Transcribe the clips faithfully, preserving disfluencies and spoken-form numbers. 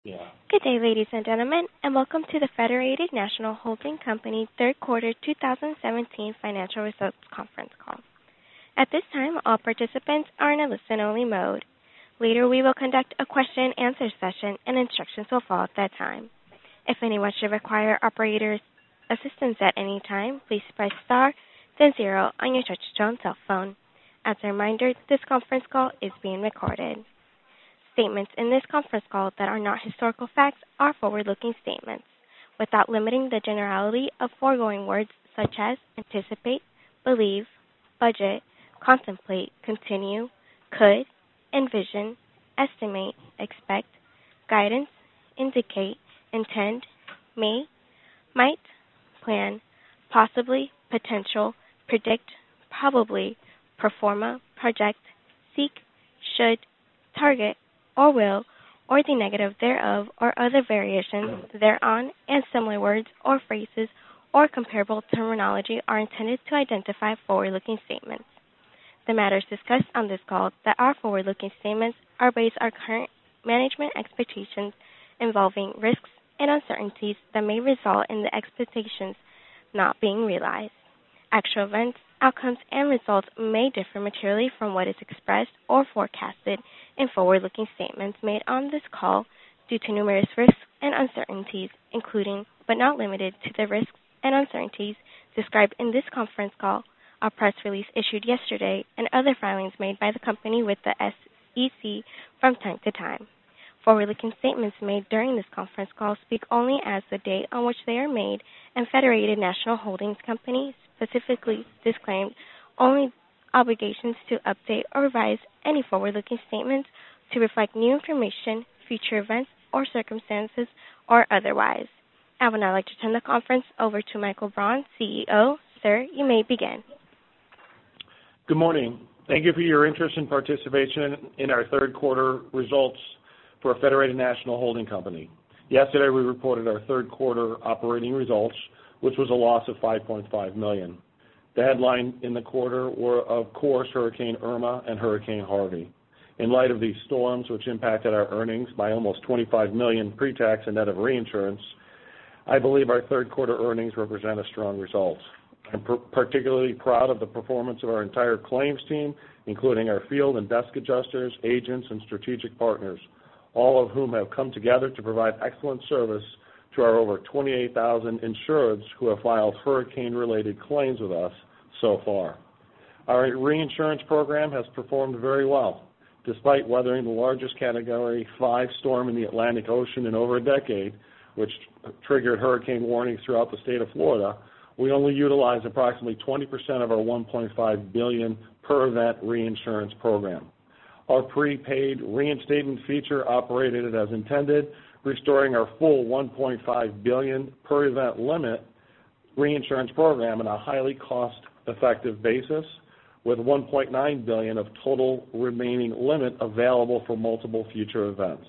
Yeah. Good day, ladies and gentlemen, and welcome to the Federated National Holding Company third quarter two thousand seventeen financial results conference call. At this time, all participants are in a listen-only mode. Later, we will conduct a question-and-answer session, and instructions will follow at that time. If anyone should require operator assistance at any time, please press star, then zero on your touch-tone cell phone. As a reminder, this conference call is being recorded. Statements in this conference call that are not historical facts are forward-looking statements, without limiting the generality of foregoing words such as anticipate, believe, budget, contemplate, continue, could, envision, estimate, expect, guidance, indicate, intend, may, might, plan, possibly, potential, predict, probably, performa, project, seek, should, target, or will, or the negative thereof, or other variations thereon, and similar words or phrases or comparable terminology are intended to identify forward-looking statements. The matters discussed on this call that are forward-looking statements are based on current management expectations involving risks and uncertainties that may result in the expectations not being realized. Actual events, outcomes, and results may differ materially from what is expressed or forecasted in forward-looking statements made on this call due to numerous risks and uncertainties, including, but not limited to, the risks and uncertainties described in this conference call, our press release issued yesterday, and other filings made by the company with the S E C from time to time. Forward-looking statements made during this conference call speak only as the date on which they are made, and Federated National Holdings Company specifically disclaimed only obligations to update or revise any forward-looking statements to reflect new information, future events, or circumstances, or otherwise. I would now like to turn the conference over to Michael Braun, C E O. Sir, you may begin. Good morning. Thank you for your interest and participation in our third quarter results for Federated National Holding Company. Yesterday, we reported our third quarter operating results, which was a loss of five point five million dollars. The headline in the quarter were, of course, Hurricane Irma and Hurricane Harvey. In light of these storms, which impacted our earnings by almost twenty-five million dollars pre-tax and net of reinsurance, I believe our third quarter earnings represent a strong result. I'm per- particularly proud of the performance of our entire claims team, including our field and desk adjusters, agents, and strategic partners, all of whom have come together to provide excellent service to our over twenty-eight thousand insureds who have filed hurricane-related claims with us so far. Our reinsurance program has performed very well. Despite weathering the largest Category five storm in the Atlantic Ocean in over a decade, which triggered hurricane warnings throughout the state of Florida, we only utilized approximately twenty percent of our one point five billion dollars per event reinsurance program. Our prepaid reinstatement feature operated as intended, restoring our full one point five billion dollars per event limit reinsurance program on a highly cost-effective basis, with one point nine billion dollars of total remaining limit available for multiple future events.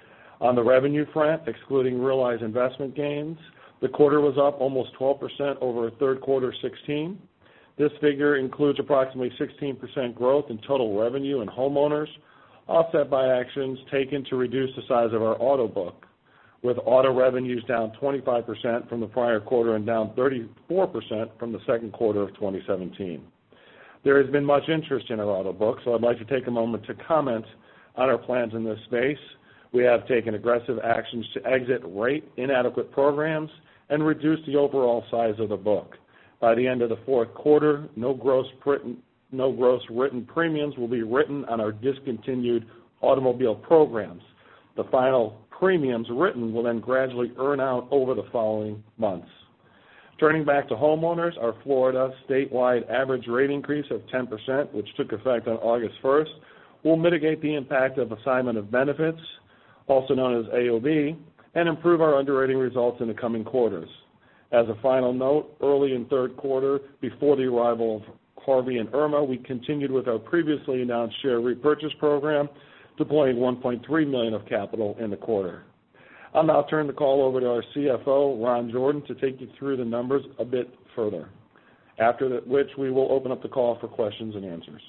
On the revenue front, excluding realized investment gains, the quarter was up almost twelve percent over third quarter sixteen. This figure includes approximately sixteen percent growth in total revenue in homeowners, offset by actions taken to reduce the size of our auto book, with auto revenues down twenty-five percent from the prior quarter and down thirty-four percent from the second quarter of twenty seventeen. There has been much interest in our auto book, so I'd like to take a moment to comment on our plans in this space. We have taken aggressive actions to exit rate inadequate programs and reduce the overall size of the book. By the end of the fourth quarter, no gross, written, no gross written premiums will be written on our discontinued automobile programs. The final premiums written will then gradually earn out over the following months. Turning back to homeowners, our Florida statewide average rate increase of ten percent, which took effect on August first, will mitigate the impact of assignment of benefits, also known as A O B, and improve our underwriting results in the coming quarters. As a final note, early in third quarter, before the arrival of Harvey and Irma, we continued with our previously announced share repurchase program, deploying one point three million dollars of capital in the quarter. I'll now turn the call over to our C F O, Ron Jordan, to take you through the numbers a bit further, after that, which we will open up the call for questions and answers.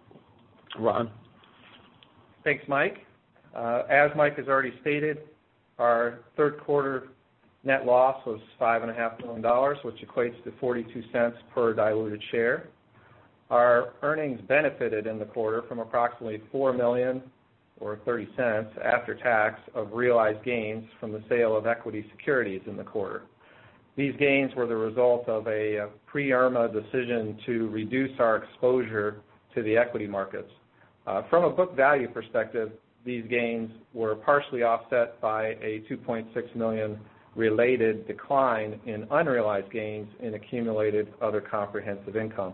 Ron? Thanks, Mike. Uh, as Mike has already stated, Our third quarter net loss was five point five million dollars, which equates to forty-two cents per diluted share. Our earnings benefited in the quarter from approximately four million dollars or thirty cents after tax of realized gains from the sale of equity securities in the quarter. These gains were the result of a pre-IRMA decision to reduce our exposure to the equity markets. Uh, from a book value perspective, these gains were partially offset by a two point six million dollars related decline in unrealized gains in accumulated other comprehensive income.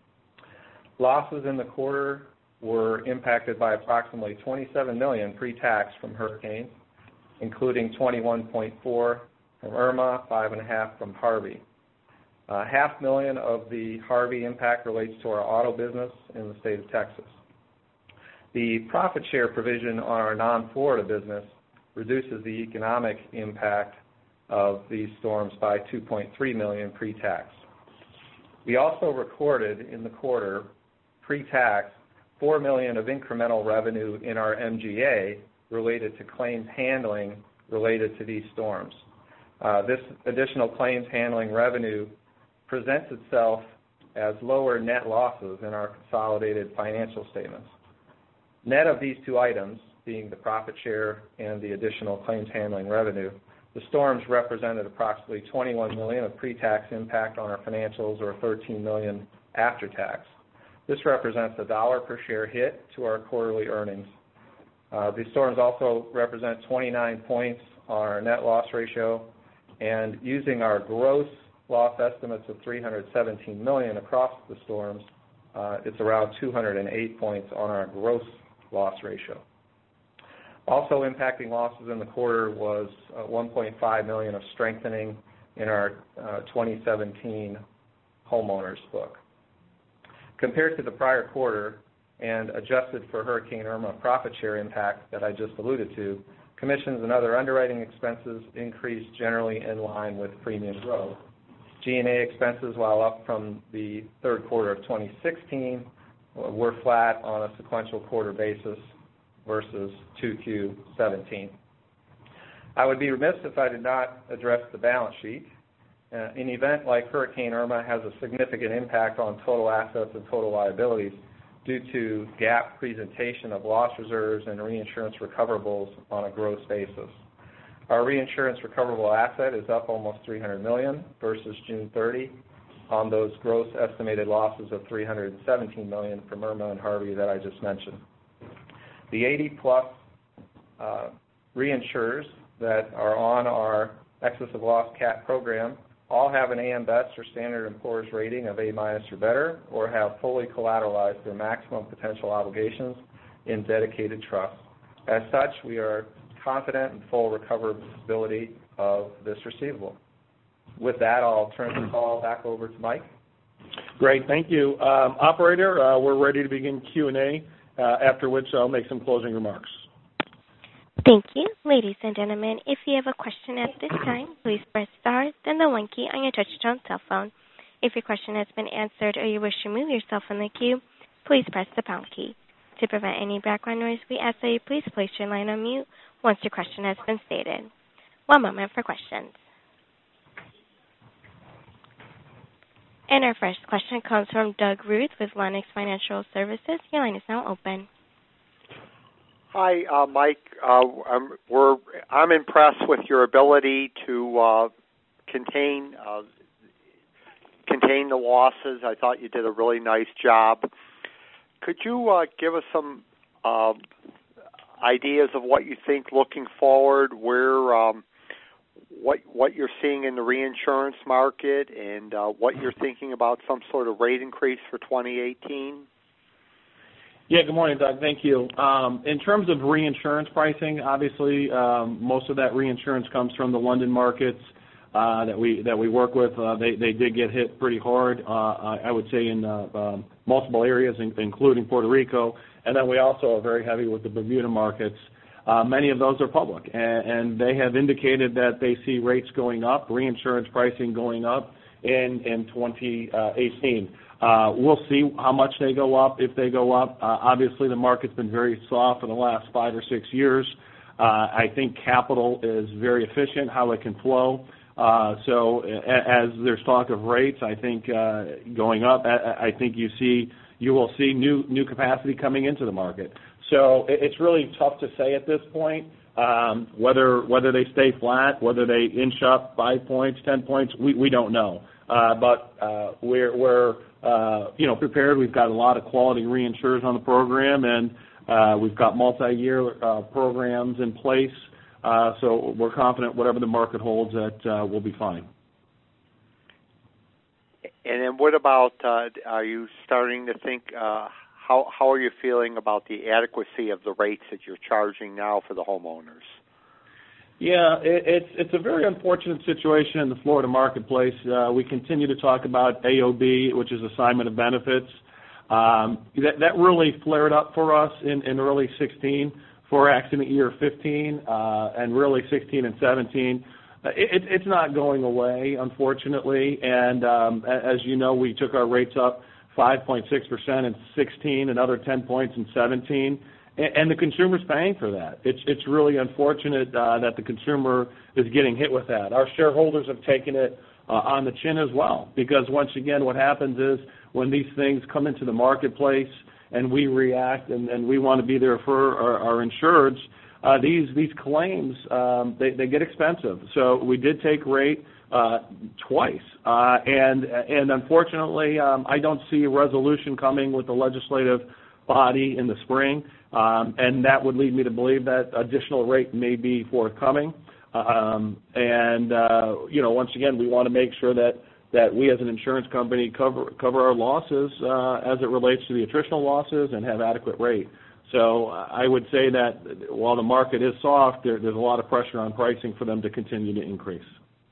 Losses in the quarter were impacted by approximately twenty-seven million dollars pre-tax from hurricanes, including twenty-one point four from Irma, five and a half from Harvey. Uh, half million of the Harvey impact relates to our auto business in the state of Texas. The profit share provision on our non-Florida business reduces the economic impact of these storms by two point three million dollars pre-tax. We also recorded in the quarter pre-tax four million dollars of incremental revenue in our M G A related to claims handling related to these storms. Uh, this additional claims handling revenue presents itself as lower net losses in our consolidated financial statements. Net of these two items, being the profit share and the additional claims handling revenue, the storms represented approximately twenty-one million dollars of pre-tax impact on our financials, or thirteen million dollars after tax. This represents a dollar per share hit to our quarterly earnings. Uh, these storms also represent twenty-nine points on our net loss ratio, and using our gross loss estimates of three hundred seventeen million dollars across the storms, uh, it's around two hundred eight points on our gross loss ratio. Also impacting losses in the quarter was uh, one point five million dollars of strengthening in our uh, twenty seventeen homeowners book. Compared to the prior quarter and adjusted for Hurricane Irma profit share impact that I just alluded to, commissions and other underwriting expenses increased generally in line with premium growth. G and A expenses, while up from the third quarter of twenty sixteen, were flat on a sequential quarter basis versus two Q seventeen. I would be remiss if I did not address the balance sheet. Uh, an event like Hurricane Irma has a significant impact on total assets and total liabilities due to GAAP presentation of loss reserves and reinsurance recoverables on a gross basis. Our reinsurance recoverable asset is up almost three hundred million dollars versus June thirtieth on those gross estimated losses of three hundred seventeen million dollars from Irma and Harvey that I just mentioned. The eighty plus uh, reinsurers that are on our excess of loss cat program all have an A M Best or Standard and Poor's rating of A minus or better, or have fully collateralized their maximum potential obligations in dedicated trusts. As such, we are confident in full recoverability of this receivable. With that, I'll turn the call back over to Mike. Great, thank you. Um, operator, uh, we're ready to begin Q and A, uh, after which I'll make some closing remarks. Thank you. Ladies and gentlemen, if you have a question at this time, please press star, then the one key on your touch-tone cell phone. If your question has been answered or you wish to remove yourself from the queue, please press the pound key. To prevent any background noise, we ask that you please place your line on mute once your question has been stated. One moment for questions. And our first question comes from Doug Ruth with Lennox Financial Services. Your line is now open. Hi, uh, Mike. Uh, I'm, we're, I'm impressed with your ability to uh, contain uh, contain the losses. I thought you did a really nice job. Could you uh, give us some uh, ideas of what you think looking forward, where um, what what you're seeing in the reinsurance market, and uh, what you're thinking about some sort of rate increase for twenty eighteen? Yeah, good morning, Doug. Thank you. Um, in terms of reinsurance pricing, obviously um, most of that reinsurance comes from the London markets uh, that we that we work with. Uh, they they did get hit pretty hard, uh, I would say, in uh, um, multiple areas, including Puerto Rico. And then we also are very heavy with the Bermuda markets. Uh, many of those are public, and, and they have indicated that they see rates going up, reinsurance pricing going up in in twenty eighteen. Uh, we'll see how much they go up, if they go up. Uh, obviously, the market's been very soft for the last five or six years. Uh, I think capital is very efficient, how it can flow. Uh, so as there's talk of rates, I think uh, going up, I, I think you see you will see new new capacity coming into the market. So it's really tough to say at this point um, whether whether they stay flat, whether they inch up five points, ten points. We we don't know, uh, but uh, we're we're uh, you know prepared. We've got a lot of quality reinsurers on the program, and uh, we've got multi-year uh, programs in place. Uh, so we're confident whatever the market holds, that uh, we'll be fine. And then what about, uh, are you starting to think, uh, how how are you feeling about the adequacy of the rates that you're charging now for the homeowners? Yeah, it, it's it's a very unfortunate situation in the Florida marketplace. Uh, we continue to talk about A O B, which is assignment of benefits. Um, that, that really flared up for us in, in early sixteen. For accident year fifteen uh, and really sixteen and seventeen. It, it's not going away, unfortunately, and um, as you know, we took our rates up five point six percent in sixteen, another ten points in seventeen, and, and the consumer's paying for that. It's, it's really unfortunate uh, that the consumer is getting hit with that. Our shareholders have taken it uh, on the chin as well, because once again, what happens is when these things come into the marketplace, and we react, and, and we want to be there for our, our insureds, uh, these these claims, um, they, they get expensive. So we did take rate uh, twice, uh, and and unfortunately, um, I don't see a resolution coming with the legislative body in the spring, um, and that would lead me to believe that additional rate may be forthcoming. Um, and, uh, you know, once again, we want to make sure that that we as an insurance company cover cover our losses uh, as it relates to the attritional losses and have adequate rate. So I would say that while the market is soft, there, there's a lot of pressure on pricing for them to continue to increase.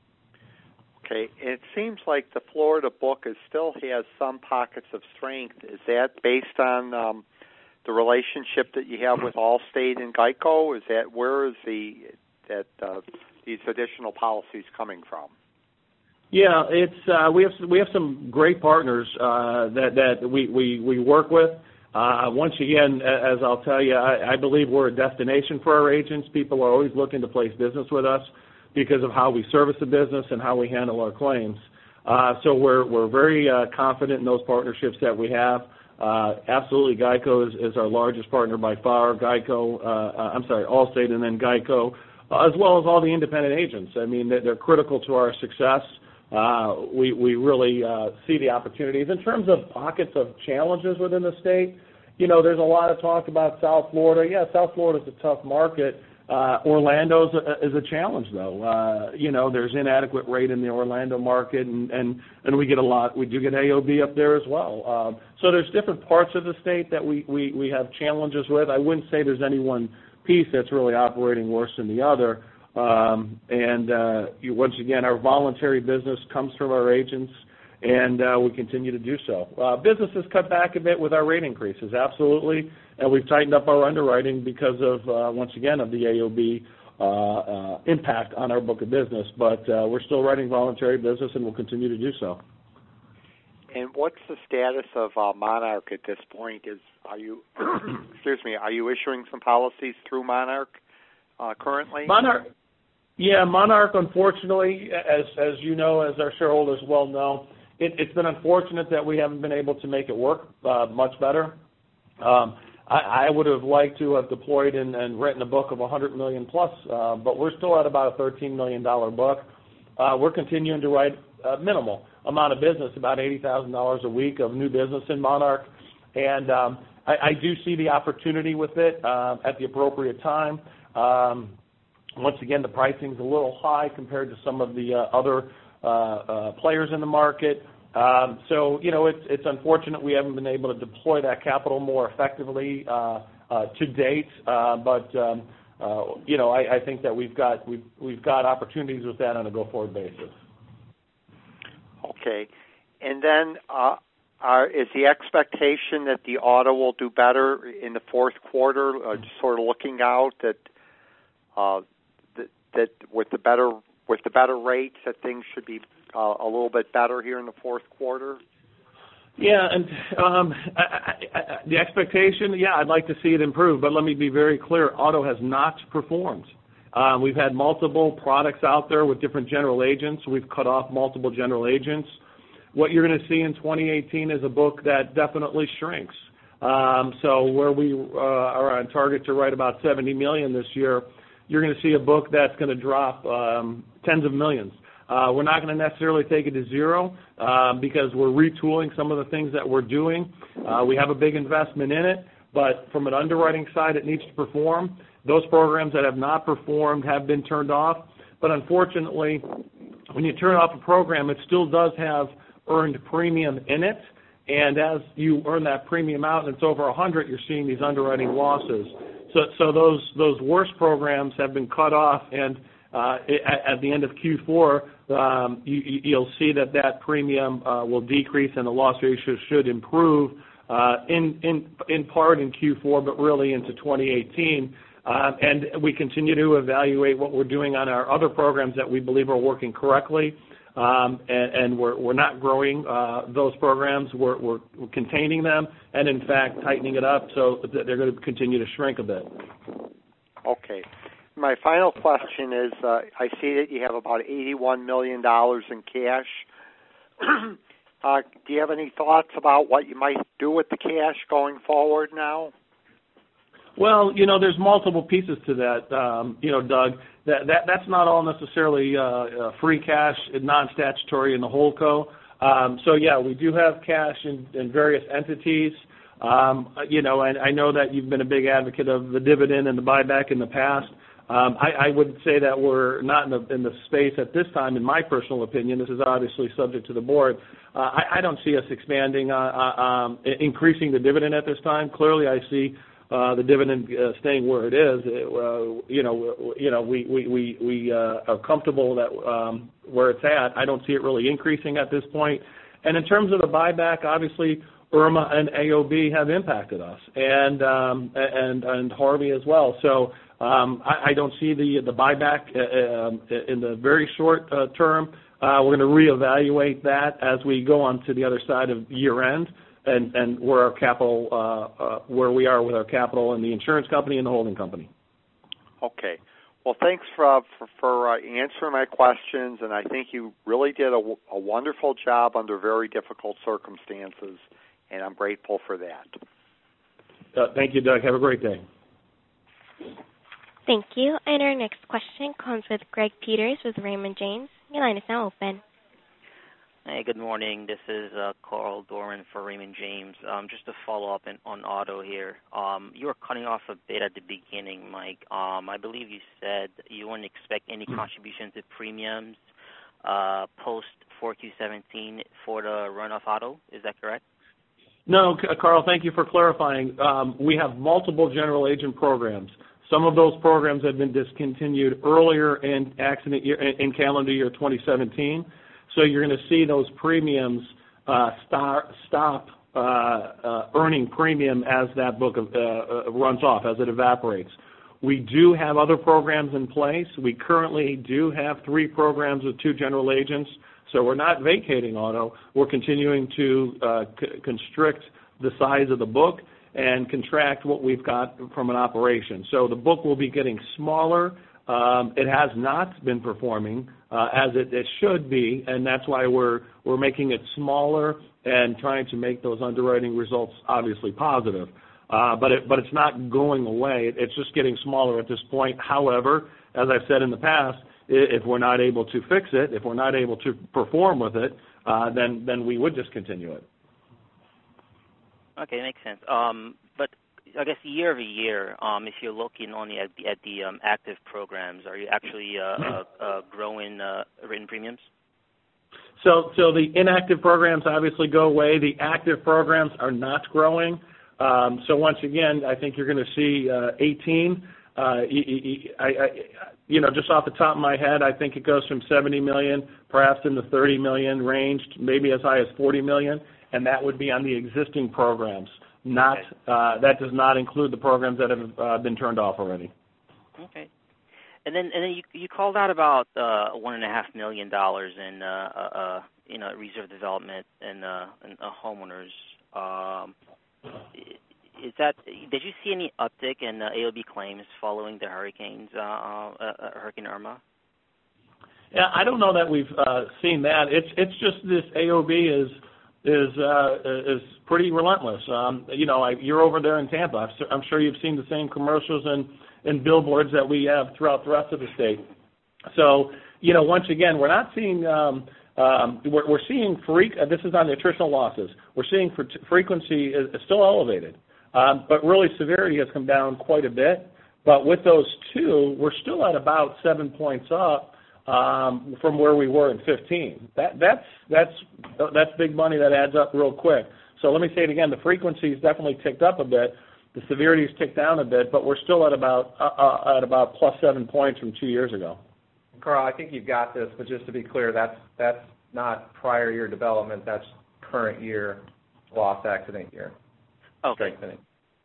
Okay, it seems like the Florida book is still has some pockets of strength. Is that based on um, the relationship that you have with Allstate and Geico? Is that where is the that uh, these additional policies coming from? Yeah, it's uh, we have we have some great partners uh, that that we, we, we work with. Uh, once again, as I'll tell you, I, I believe we're a destination for our agents. People are always looking to place business with us because of how we service the business and how we handle our claims. Uh, so we're we're very uh, confident in those partnerships that we have. Uh, absolutely, Geico is, is our largest partner by far. Geico, uh, I'm sorry, Allstate, and then Geico, uh, as well as all the independent agents. I mean, they're, they're critical to our success. Uh, we, we really uh, see the opportunities. In terms of pockets of challenges within the state, you know, there's a lot of talk about South Florida. Yeah, South Florida is a tough market. Uh, Orlando is a, is a challenge, though. Uh, you know, there's inadequate rate in the Orlando market, and, and, and we get a lot. We do get A O B up there as well. Uh, so there's different parts of the state that we, we, we have challenges with. I wouldn't say there's any one piece that's really operating worse than the other. Um, and uh, you, once again, our voluntary business comes from our agents, and uh, we continue to do so. Uh, business has cut back a bit with our rate increases, absolutely, and we've tightened up our underwriting because of, uh, once again, of the A O B uh, uh, impact on our book of business. But uh, we're still writing voluntary business, and we'll continue to do so. And what's the status of uh, Monarch at this point? Is are you, excuse me, are you issuing some policies through Monarch uh, currently? Monarch. Yeah, Monarch, unfortunately, as as you know, as our shareholders well know, it, it's been unfortunate that we haven't been able to make it work uh, much better. Um, I, I would have liked to have deployed and, and written a book of one hundred million dollars plus, uh, but we're still at about a thirteen million dollars book. Uh, we're continuing to write a minimal amount of business, about eighty thousand dollars a week of new business in Monarch, and um, I, I do see the opportunity with it uh, at the appropriate time. Um, Once again, the pricing is a little high compared to some of the uh, other uh, uh, players in the market. Um, so, you know, it's, it's unfortunate we haven't been able to deploy that capital more effectively uh, uh, to date. Uh, but, um, uh, you know, I, I think that we've got we've, we've got opportunities with that on a go-forward basis. Okay, and then uh, are, is the expectation that the auto will do better in the fourth quarter? Uh, just sort of looking out that. Uh, that with the better with the better rates that things should be uh, a little bit better here in the fourth quarter? Yeah, and um, I, I, I, the expectation, yeah, I'd like to see it improve, but let me be very clear, auto has not performed. Um, we've had multiple products out there with different general agents. We've cut off multiple general agents. What you're going to see in twenty eighteen is a book that definitely shrinks. Um, so where we uh, are on target to write about seventy million dollars this year, you're going to see a book that's going to drop um, tens of millions. Uh, we're not going to necessarily take it to zero uh, because we're retooling some of the things that we're doing. Uh, we have a big investment in it, but from an underwriting side, it needs to perform. Those programs that have not performed have been turned off, but unfortunately, when you turn off a program, it still does have earned premium in it, and as you earn that premium out and it's over one hundred, you're seeing these underwriting losses. So, so those those worst programs have been cut off, and uh, at, at the end of Q four, um, you, you'll see that that premium uh, will decrease and the loss ratio should improve uh, in in in part in Q four, but really into twenty eighteen. Uh, and we continue to evaluate what we're doing on our other programs that we believe are working correctly. Um, and, and we're, we're not growing uh, those programs. We're, we're, we're containing them and, in fact, tightening it up so that they're going to continue to shrink a bit. Okay. My final question is, uh, I see that you have about eighty-one million dollars in cash. uh, do you have any thoughts about what you might do with the cash going forward now? Well, you know, there's multiple pieces to that, um, you know, Doug. That, that That's not all necessarily uh, uh, free cash, non-statutory in the holdco. Um, so, yeah, we do have cash in, in various entities. Um, you know, and I know that you've been a big advocate of the dividend and the buyback in the past. Um, I, I would say that we're not in the, in the space at this time, in my personal opinion. This is obviously subject to the board. Uh, I, I don't see us expanding, uh, uh, um, increasing the dividend at this time. Clearly, I see Uh, the dividend uh, staying where it is. Uh, you know, you know, we we we, we uh, are comfortable that um, where it's at. I don't see it really increasing at this point. And in terms of the buyback, obviously Irma and A O B have impacted us, and um, and and Harvey as well. So um, I, I don't see the the buyback uh, in the very short uh, term. Uh, we're going to reevaluate that as we go on to the other side of year end. And, and where our capital, uh, uh, where we are with our capital in the insurance company and the holding company. Okay. Well, thanks for uh, for, for uh, answering my questions, and I think you really did a, a wonderful job under very difficult circumstances, and I'm grateful for that. Uh, thank you, Doug. Have a great day. Thank you. And our next question comes with Greg Peters with Raymond James. Your line is now open. Hey, good morning. This is uh, Carl Dorman for Raymond James. Um, just to follow up in, on auto here, um, you were cutting off a bit at the beginning, Mike. Um, I believe you said you wouldn't expect any contribution to premiums uh, post four Q seventeen for the runoff auto. Is that correct? No, Carl, thank you for clarifying. Um, we have multiple general agent programs. Some of those programs have been discontinued earlier in accident year, in calendar year twenty seventeen. So you're going to see those premiums uh, start, stop uh, uh, earning premium as that book of, uh, runs off, as it evaporates. We do have other programs in place. We currently do have three programs with two general agents. So we're not vacating auto. We're continuing to uh, c- constrict the size of the book and contract what we've got from an operation. So the book will be getting smaller. Um, it has not been performing uh, as it, it should be, and that's why we're we're making it smaller and trying to make those underwriting results obviously positive. Uh, but it, but it's not going away. It, it's just getting smaller at this point. However, as I've said in the past, if we're not able to fix it, if we're not able to perform with it, uh, then then we would discontinue it. Okay, makes sense. Um, but I guess year over year, um, if you're looking only at the, at the um, active programs, are you actually uh, uh, uh, growing uh, written premiums? So, so the inactive programs obviously go away. The active programs are not growing. Um, so once again, I think you're going to see uh, eighteen. Uh, I, I, you know, just off the top of my head, I think it goes from seventy million, perhaps in the thirty million range, maybe as high as forty million, and that would be on the existing programs. Not uh, that does not include the programs that have uh, been turned off already. Okay, and then and then you you called out about uh, one and a half million dollars in uh, uh, you know, reserve development and uh, and uh, homeowners. Um, is that did you see any uptick in uh, A O B claims following the hurricanes, uh, uh, uh, Hurricane Irma? Yeah, I don't know that we've uh, seen that. It's it's just this A O B is is uh, is pretty relentless. Um, you know, I, you're over there in Tampa. I'm sure you've seen the same commercials and, and billboards that we have throughout the rest of the state. So, you know, once again, we're not seeing um, um, we're, we're seeing freak. Uh, this is on the attritional losses. We're seeing fre- frequency is, is still elevated, um, but really severity has come down quite a bit. But with those two, we're still at about seven points up. Um, from where we were in fifteen. That, that's that's that's big money that adds up real quick. So let me say it again: the frequency's definitely ticked up a bit, the severity's ticked down a bit, but we're still at about uh, uh, at about plus seven points from two years ago. Carl, I think you've got this, but just to be clear, that's that's not prior year development. That's current year loss accident year. Okay. Strengthening.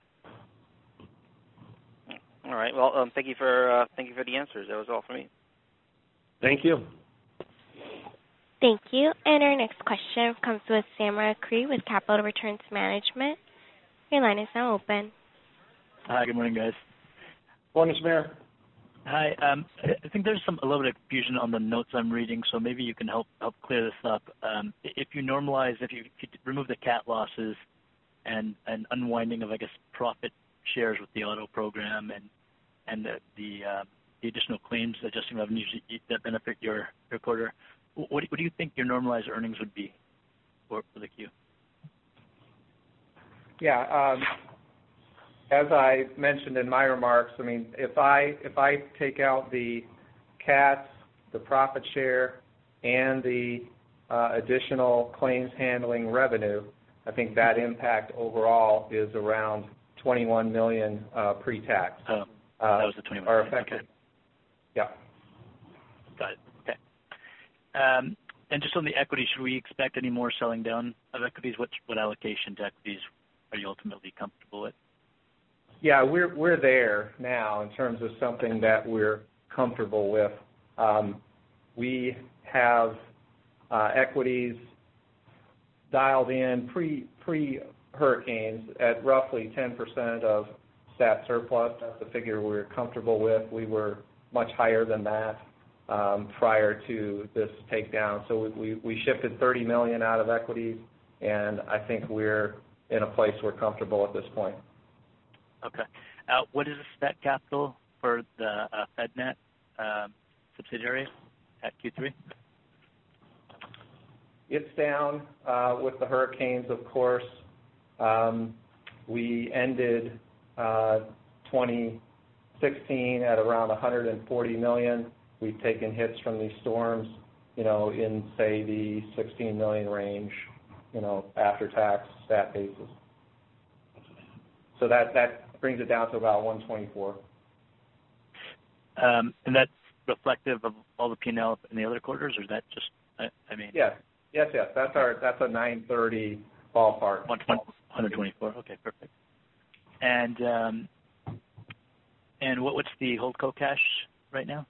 All right. Well, um, thank you for uh, thank you for the answers. That was all for me. Thank you. Thank you. And our next question comes with Samara Cree with Capital Returns Management. Your line is now open. Hi, good morning, guys. Morning, Samara. Hi. Um, I think there's some a little bit of confusion on the notes I'm reading, so maybe you can help help clear this up. Um, if you normalize, if you could remove the cat losses and an unwinding of, I guess, profit shares with the auto program and and the the, uh, the additional claims adjusting revenues that benefit your your quarter, what, what do you think your normalized earnings would be for, for the Q? Yeah. Um, As I mentioned in my remarks, I mean, if I if I take out the cats, the profit share, and the uh, additional claims handling revenue, I think that impact overall is around twenty-one million dollars uh, pre-tax. Oh, that was the twenty-one. Are affected. Okay. Yeah. Got it. Okay. Um, and just on the equity, should we expect any more selling down of equities? What what allocation to equities are you ultimately comfortable with? Yeah, we're we're there now in terms of something that we're comfortable with. Um, we have uh, equities dialed in pre pre hurricanes at roughly ten percent of stat surplus. That's the figure we're comfortable with. We were much higher than that um, prior to this takedown. So we, we, we shifted thirty million dollars out of equities, and I think we're in a place we're comfortable at this point. Okay. Uh, what is the stat capital for the uh, FedNet um, subsidiary at Q three? It's down uh, with the hurricanes, of course. Um, we ended uh, twenty sixteen at around one hundred forty million dollars. We've taken hits from these storms, you know, in, say, the sixteen million dollars range, you know, after-tax stat basis. So that, that brings it down to about one twenty-four. Um, and that's reflective of all the P and L in the other quarters, or is that just, I, I mean? Yes, yes, yes. That's our that's a nine thirty ballpark. one twenty-four. Okay, perfect. And um, and what what's the holdco cash right now?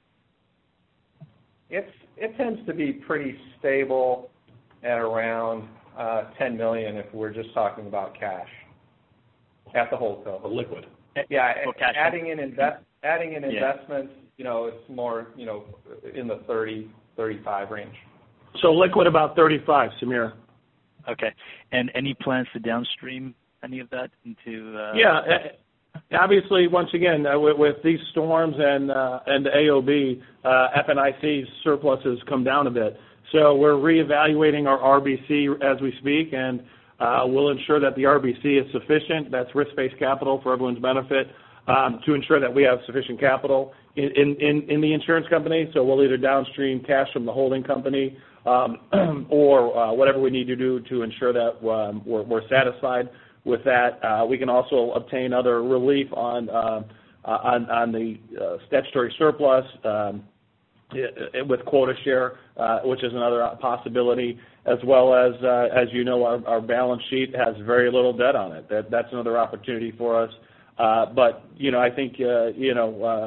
It's it tends to be pretty stable at around uh, ten million if we're just talking about cash at the holdco. The liquid. Yeah, Well, cash adding in invest adding in Yeah. investments, you know, it's more, you know, in the thirty, thirty-five range. So liquid about thirty-five, Samir. Okay. And any plans to downstream any of that into? Uh, Yeah. uh, Obviously, once again, uh, with, with these storms and uh, and the A O B, uh, F N I C's surpluses come down a bit. So we're reevaluating our R B C as we speak, and uh, we'll ensure that the R B C is sufficient. That's risk-based capital for everyone's benefit, um, to ensure that we have sufficient capital in, in, in the insurance company. So we'll either downstream cash from the holding company um, or uh, whatever we need to do to ensure that um, we're, we're satisfied with that. Uh, we can also obtain other relief on uh, on, on the uh, statutory surplus um, with quota share, uh, which is another possibility, as well as, uh, as you know, our, our balance sheet has very little debt on it. That, that's another opportunity for us. Uh, but, you know, I think, uh, you know, uh,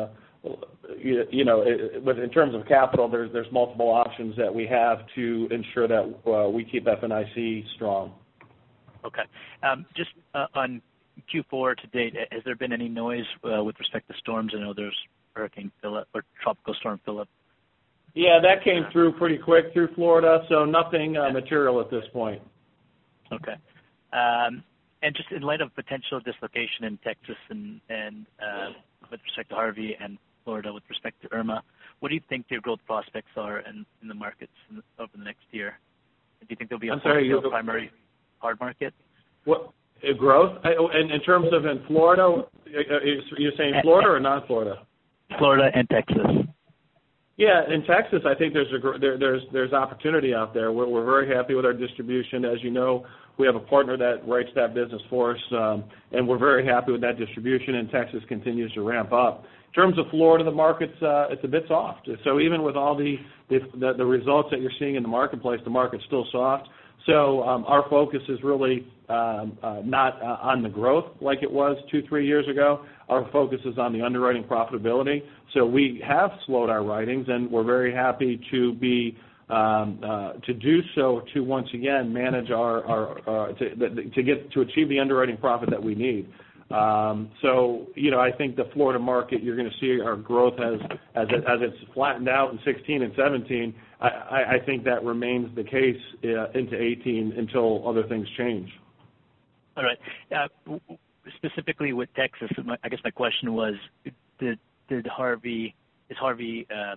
you, you know, it, but in terms of capital, there's there's multiple options that we have to ensure that uh, we keep F N I C strong. Okay. Um, just uh, on Q four to date, has there been any noise uh, with respect to storms? I know there's Hurricane Philip or Tropical Storm Philip. Yeah, that came through pretty quick through Florida, so nothing uh, material at this point. Okay. Um, and just in light of potential dislocation in Texas and, and uh, with respect to Harvey and Florida with respect to Irma, what do you think your growth prospects are in, in the markets in the, over the next year? Do you think there'll be a I'm sorry, wholesale primary hard market? What uh, growth? I, in, in terms of in Florida, you're saying Florida or non-Florida? Florida and Texas. Yeah, in Texas, I think there's a there, there's there's opportunity out there. We're we're very happy with our distribution. As you know, we have a partner that writes that business for us, um, and we're very happy with that distribution. And Texas continues to ramp up. In terms of Florida, the market's uh, it's a bit soft. So even with all the the, the the results that you're seeing in the marketplace, the market's still soft. So um, our focus is really um, uh, not uh, on the growth like it was two, three years ago. Our focus is on the underwriting profitability. So we have slowed our writings, and we're very happy to be um, uh, to do so to once again manage our, our uh, to, to get to achieve the underwriting profit that we need. Um, so you know, I think the Florida market, you're going to see our growth as as it, as it's flattened out in sixteen and seventeen. I, I think that remains the case uh, into eighteen until other things change. All right. Uh, specifically with Texas, my, I guess my question was, did, did Harvey is Harvey um,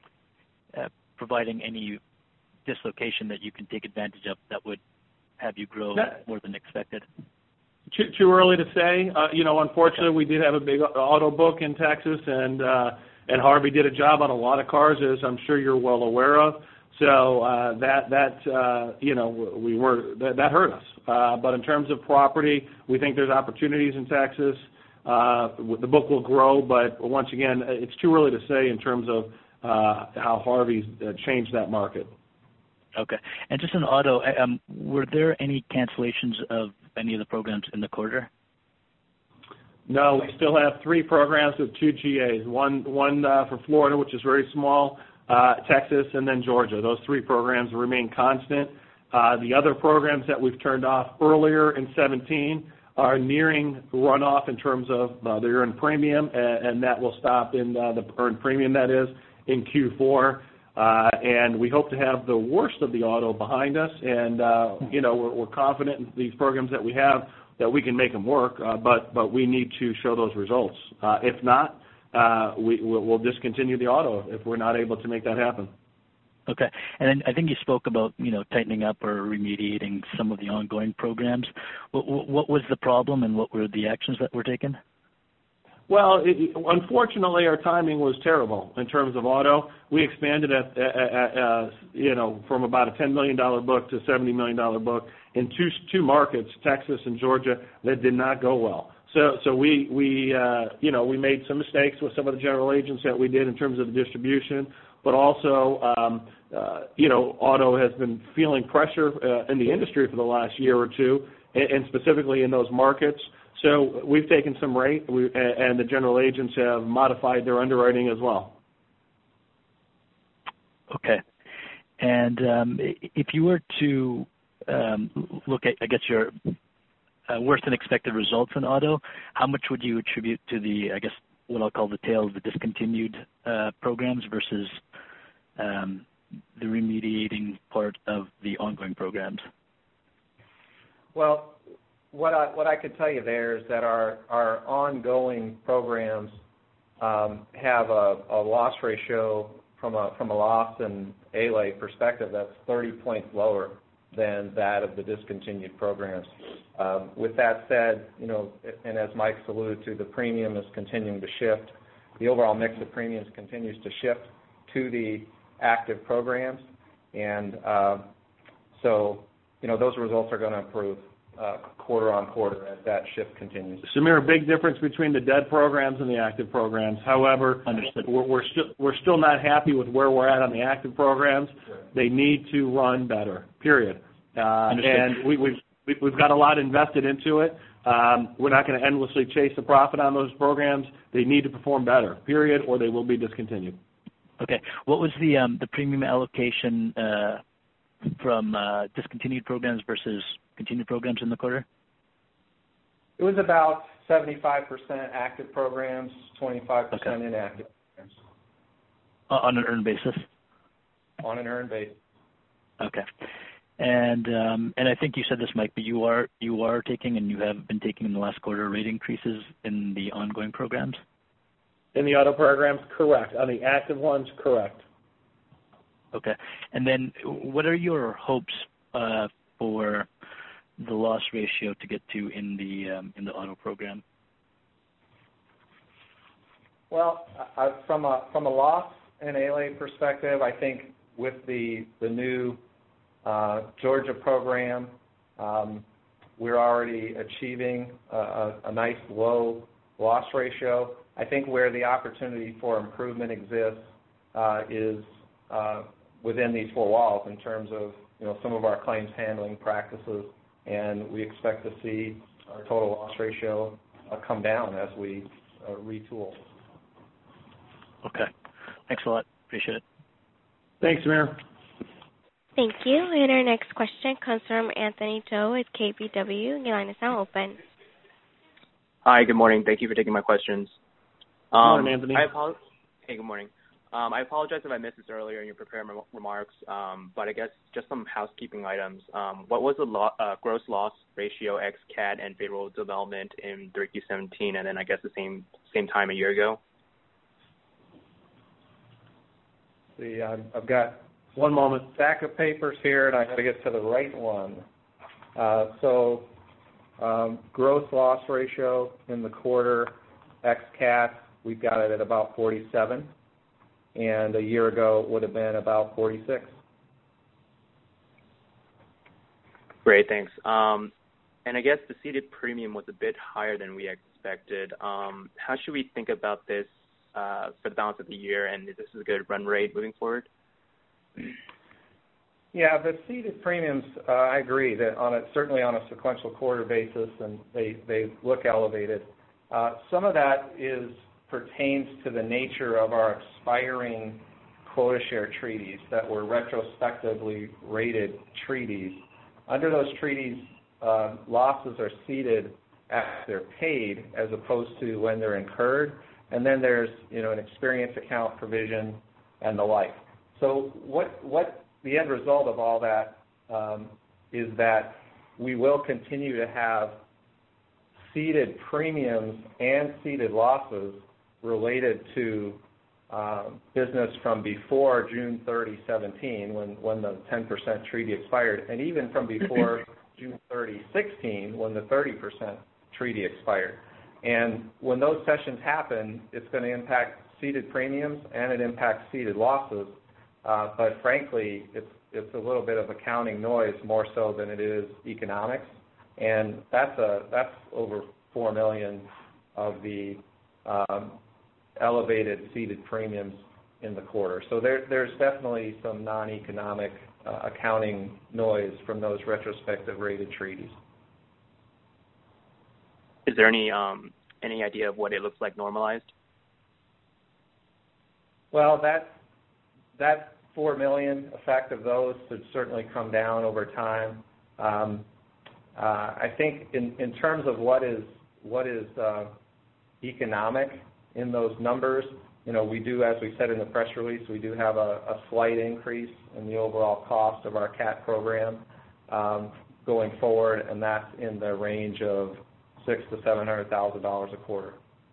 uh, providing any dislocation that you can take advantage of that would have you grow that, more than expected? Too, too early to say. Uh, you know, unfortunately, we did have a big auto book in Texas, and uh, and Harvey did a job on a lot of cars, as I'm sure you're well aware of. So uh, that that uh, you know we were that, that hurt us. Uh, but in terms of property, we think there's opportunities in Texas. Uh, the book will grow, but once again, it's too early to say in terms of uh, how Harvey's uh, changed that market. Okay. And just in auto, um, were there any cancellations of any of the programs in the quarter? No, we still have three programs with two G As. One one uh, for Florida, which is very small, uh, Texas, and then Georgia. Those three programs remain constant. Uh, the other programs that we've turned off earlier in seventeen are nearing runoff in terms of uh, their earned premium, and, and that will stop in uh, the earned premium, that is, in Q four. Uh, and we hope to have the worst of the auto behind us. And, uh, you know, we're, we're confident in these programs that we have that we can make them work, uh, but, but we need to show those results. Uh, if not, uh, we, we'll discontinue the auto if we're not able to make that happen. Okay. And then I think you spoke about, you know, tightening up or remediating some of the ongoing programs. What, what was the problem and what were the actions that were taken? Well, it, unfortunately, our timing was terrible in terms of auto. We expanded at, at, at, you know, from about a ten million dollars book to a seventy million dollars book in two two markets, Texas and Georgia, that did not go well. So, so we we uh, you know we made some mistakes with some of the general agents that we did in terms of the distribution, but also um, uh, you know auto has been feeling pressure uh, in the industry for the last year or two, and, and specifically in those markets. So we've taken some rate, we, and the general agents have modified their underwriting as well. Okay. And um, if you were to um, look at, I guess, your uh, worse than expected results in auto, how much would you attribute to the, I guess, what I'll call the tail of the discontinued uh, programs versus um, the remediating part of the ongoing programs? Well, What I what I could tell you there is that our, our ongoing programs um, have a, a loss ratio from a from a loss and A L A perspective that's thirty points lower than that of the discontinued programs. Um, with that said, you know, and as Mike's alluded to, the premium is continuing to shift. The overall mix of premiums continues to shift to the active programs, and uh, so you know those results are going to improve Uh, quarter on quarter as that shift continues. Samir, a big difference between the dead programs and the active programs. However, Understood. we're, we're still we're still not happy with where we're at on the active programs. Sure. They need to run better. Period. Uh, and we, we've we've got a lot invested into it. Um, we're not going to endlessly chase the profit on those programs. They need to perform better, period, or they will be discontinued. Okay. What was the um, the premium allocation uh, from uh, discontinued programs versus continued programs in the quarter? It was about seventy-five percent active programs, twenty-five percent okay. inactive programs. Uh, on an earned basis? On an earned basis. Okay. And um, and I think you said this, Mike, but you are you are taking and you have been taking in the last quarter rate increases in the ongoing programs? In the auto programs, correct. On the active ones, correct. Okay. And then what are your hopes uh, for the loss ratio to get to in the um, in the auto program? Well, uh, from a from a loss and A L A perspective, I think with the the new uh, Georgia program, um, we're already achieving a, a, a nice low loss ratio. I think where the opportunity for improvement exists uh, is uh, within these four walls in terms of you know some of our claims handling practices, and we expect to see our total loss ratio uh, come down as we uh, retool. Okay. Thanks a lot. Appreciate it. Thanks, Amir. Thank you. And our next question comes from Anthony Joe with K B W. Your line is now open. Hi, good morning. Thank you for taking my questions. Good um, morning, Anthony. I apo- hey, good morning. Um, I apologize if I missed this earlier in your prepared rem- remarks, um, but I guess just some housekeeping items. Um, what was the lo- uh, gross loss ratio ex cat and favorable development in three Q seventeen, and then I guess the same same time a year ago? See, I've, I've got one moment stack of papers here, and I got to get to the right one. Uh, so, um, gross loss ratio in the quarter ex cat, we've got it at about forty-seven, and a year ago it would have been about forty-six. Great, thanks. Um, and I guess the ceded premium was a bit higher than we expected. Um, how should we think about this uh, for the balance of the year, and is this a good run rate moving forward? Yeah, the ceded premiums, uh, I agree that on a, certainly on a sequential quarter basis, and they, they look elevated. Uh, some of that is pertains to the nature of our expiring quota share treaties that were retrospectively rated treaties. Under those treaties, uh, losses are ceded after they're paid as opposed to when they're incurred, and then there's you know an experience account provision and the like. So what what the end result of all that um, is that we will continue to have ceded premiums and ceded losses related to uh, business from before June thirtieth, seventeen, when, when the ten percent treaty expired, and even from before June thirtieth, sixteen, when the thirty percent treaty expired. And when those sessions happen, it's going to impact ceded premiums and it impacts ceded losses. Uh, but frankly, it's it's a little bit of accounting noise more so than it is economics, and that's a that's over four million of the um, elevated ceded premiums in the quarter. So there there's definitely some non-economic uh, accounting noise from those retrospective rated treaties. Is there any um, any idea of what it looks like normalized? Well, that that four million effect of those should certainly come down over time. Um, uh, I think in, in terms of what is what is uh, economic in those numbers, you know, we do, as we said in the press release, we do have a, a slight increase in the overall cost of our cat program um, going forward, and that's in the range of six to seven hundred thousand dollars a quarter.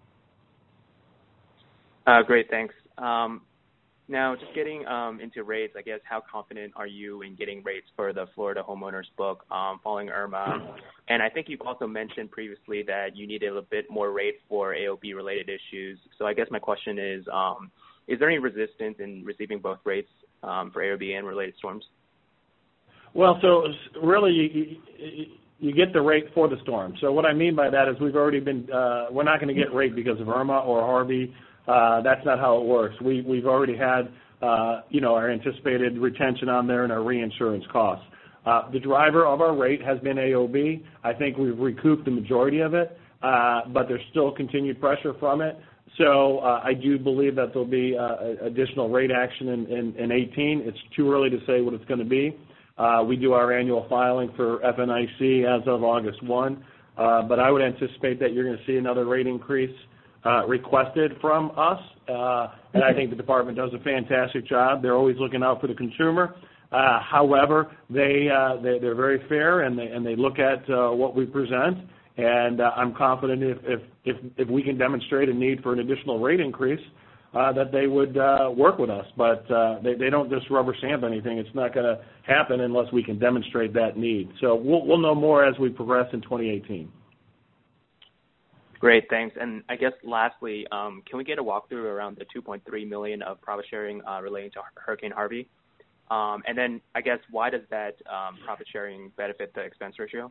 Uh, great, thanks. Um, Now, just getting um, into rates, I guess, how confident are you in getting rates for the Florida homeowners book um, following Irma? And I think you've also mentioned previously that you needed a little bit more rate for A O B-related issues. So I guess my question is, um, is there any resistance in receiving both rates um, for A O B and related storms? Well, so really you, you, you get the rate for the storm. So what I mean by that is we've already been, uh, we're not going to get rate because of Irma or Harvey. Uh, that's not how it works. We, we've already had, uh, you know, our anticipated retention on there and our reinsurance costs. Uh, the driver of our rate has been A O B. I think we've recouped the majority of it, uh, but there's still continued pressure from it. So uh, I do believe that there'll be uh, additional rate action in, in, in eighteen. It's too early to say what it's going to be. Uh, we do our annual filing for F N I C as of August first, uh, but I would anticipate that you're going to see another rate increase uh, requested from us, uh, and I think the department does a fantastic job. They're always looking out for the consumer. Uh, however, they, uh, they, they're very fair, and they, and they look at uh, what we present, and uh, I'm confident if, if, if, if we can demonstrate a need for an additional rate increase, Uh, that they would uh, work with us, but uh, they, they don't just rubber stamp anything. It's not going to happen unless we can demonstrate that need. So we'll, we'll know more as we progress in twenty eighteen. Great, thanks. And I guess lastly, um, can we get a walkthrough around the two point three million dollars of profit sharing uh, relating to Hurricane Harvey? Um, and then I guess why does that um, profit sharing benefit the expense ratio?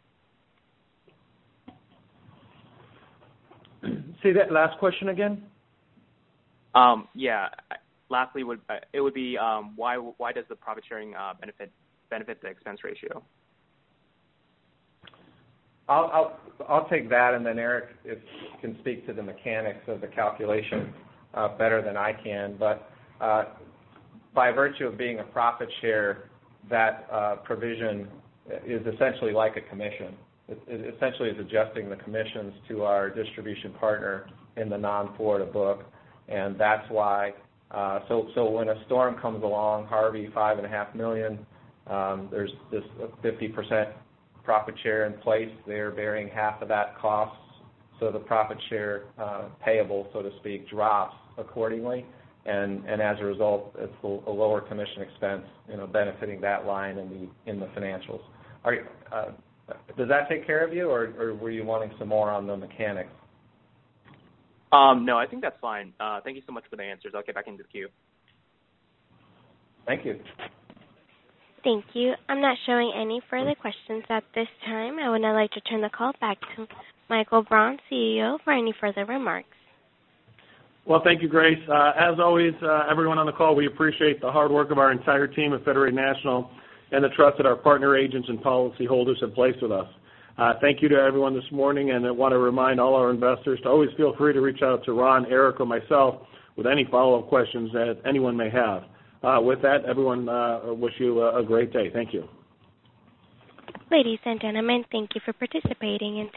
Say that last question again. Um, yeah. Lastly, would uh, it would be um, why why does the profit sharing uh, benefit benefit the expense ratio? I'll, I'll I'll take that, and then Eric if, can speak to the mechanics of the calculation uh, better than I can. But uh, by virtue of being a profit share, that uh, provision is essentially like a commission. It, it essentially is adjusting the commissions to our distribution partner in the non-Florida book. And that's why, uh, so so when a storm comes along, Harvey, five and a half million, um, there's this fifty percent profit share in place. They're bearing half of that cost, so the profit share uh, payable, so to speak, drops accordingly, and, and as a result, it's a lower commission expense, you know, benefiting that line in the in the financials. Are you, uh, does that take care of you, or, or were you wanting some more on the mechanics? Um, no, I think that's fine. Uh, thank you so much for the answers. I'll get back into the queue. Thank you. Thank you. I'm not showing any further questions at this time. I would now like to turn the call back to Michael Braun, C E O, for any further remarks. Well, thank you, Grace. Uh, as always, uh, everyone on the call, we appreciate the hard work of our entire team at Federated National and the trust that our partner agents and policyholders have placed with us. Uh, thank you to everyone this morning, and I want to remind all our investors to always feel free to reach out to Ron, Eric, or myself with any follow-up questions that anyone may have. Uh, with that, everyone, uh, wish you a, a great day. Thank you. Ladies and gentlemen, thank you for participating in